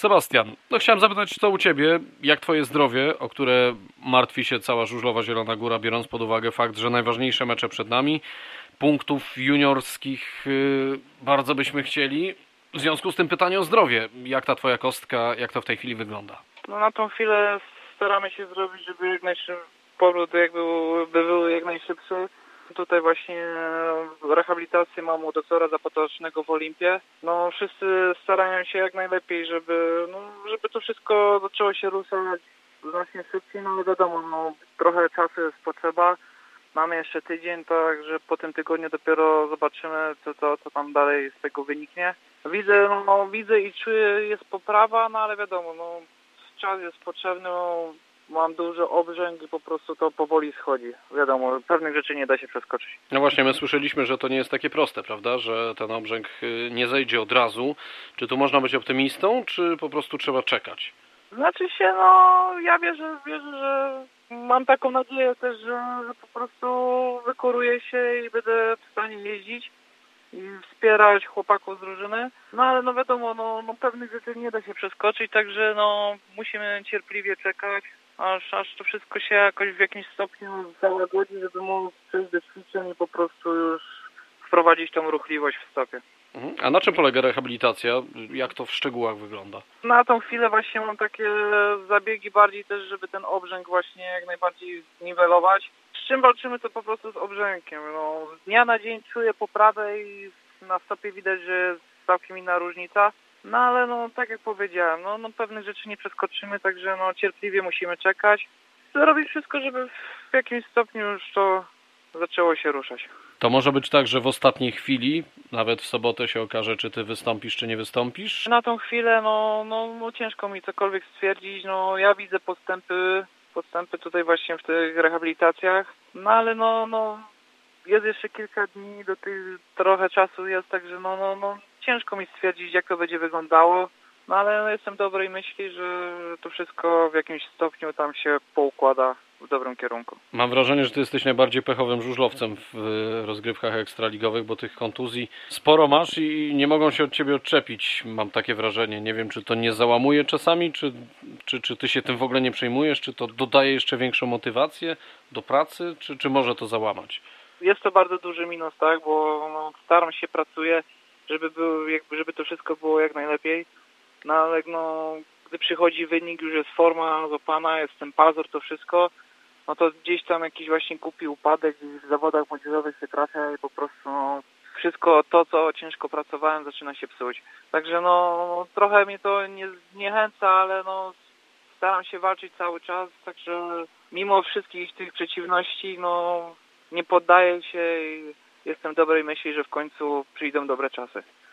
Sebastian, no chciałem zapytać, co u Ciebie, jak Twoje zdrowie, o które martwi się cała żużlowa Zielona Góra, biorąc pod uwagę fakt, że najważniejsze mecze przed nami, punktów juniorskich bardzo byśmy chcieli. W związku z tym pytanie o zdrowie. Jak ta Twoja kostka, jak to w tej chwili wygląda? No na tą chwilę staramy się zrobić, żeby jak najszybciej powrót by był jak najszybszy. Tutaj właśnie rehabilitację mam u doktora zapotocznego w Olimpie. No wszyscy starają się jak najlepiej, żeby to wszystko zaczęło się ruszać znacznie szybciej, no ale wiadomo, trochę czasu jest potrzeba. Mamy jeszcze tydzień, także po tym tygodniu dopiero zobaczymy, co tam dalej z tego wyniknie. Widzę i czuję, jest poprawa, no ale wiadomo, czas jest potrzebny, mam duży obrzęk i po prostu to powoli schodzi. Wiadomo, pewnych rzeczy nie da się przeskoczyć. No właśnie, my słyszeliśmy, że to nie jest takie proste, prawda, że ten obrzęk nie zejdzie od razu. Czy tu można być optymistą, czy po prostu trzeba czekać? Znaczy się, ja wierzę, że mam taką nadzieję też, że po prostu wykuruję się i będę w stanie jeździć i wspierać chłopaków z drużyny. No ale wiadomo, pewnych rzeczy nie da się przeskoczyć, także musimy cierpliwie czekać, aż to wszystko się jakoś w jakimś stopniu załagodzi, żeby móc przejść do ćwiczeń i po prostu już wprowadzić tą ruchliwość w stopie. A na czym polega rehabilitacja? Jak to w szczegółach wygląda? Na tą chwilę właśnie mam takie zabiegi bardziej też, żeby ten obrzęk właśnie jak najbardziej zniwelować. Z czym walczymy, to po prostu z obrzękiem. Z dnia na dzień czuję poprawę i na stopie widać, że jest całkiem inna różnica. No ale tak jak powiedziałem, pewnych rzeczy nie przeskoczymy, także cierpliwie musimy czekać. Zrobić wszystko, żeby w jakimś stopniu już to zaczęło się ruszać. To może być tak, że w ostatniej chwili, nawet w sobotę się okaże, czy ty wystąpisz, czy nie wystąpisz? Na tą chwilę, ciężko mi cokolwiek stwierdzić. Ja widzę postępy tutaj właśnie w tych rehabilitacjach. No ale jest jeszcze kilka dni, do tych trochę czasu jest, także ciężko mi stwierdzić, jak to będzie wyglądało. No ale jestem dobrej myśli, że to wszystko w jakimś stopniu tam się poukłada w dobrym kierunku. Mam wrażenie, że ty jesteś najbardziej pechowym żużlowcem w rozgrywkach ekstraligowych, bo tych kontuzji sporo masz i nie mogą się od ciebie odczepić. Mam takie wrażenie. Nie wiem, czy to nie załamuje czasami, czy ty się tym w ogóle nie przejmujesz, czy to dodaje jeszcze większą motywację do pracy, czy może to załamać? Jest to bardzo duży minus, tak, bo staram się, pracuję, żeby to wszystko było jak najlepiej. No ale gdy przychodzi wynik, już jest forma złapana, jest ten pazur, to wszystko, to gdzieś tam jakiś właśnie głupi upadek w zawodach młodzieżowych się trafia i po prostu wszystko to, co ciężko pracowałem, zaczyna się psuć. Także trochę mnie to nie zniechęca, ale staram się walczyć cały czas, także mimo wszystkich tych przeciwności, nie poddaję się i jestem dobrej myśli, że w końcu przyjdą dobre czasy.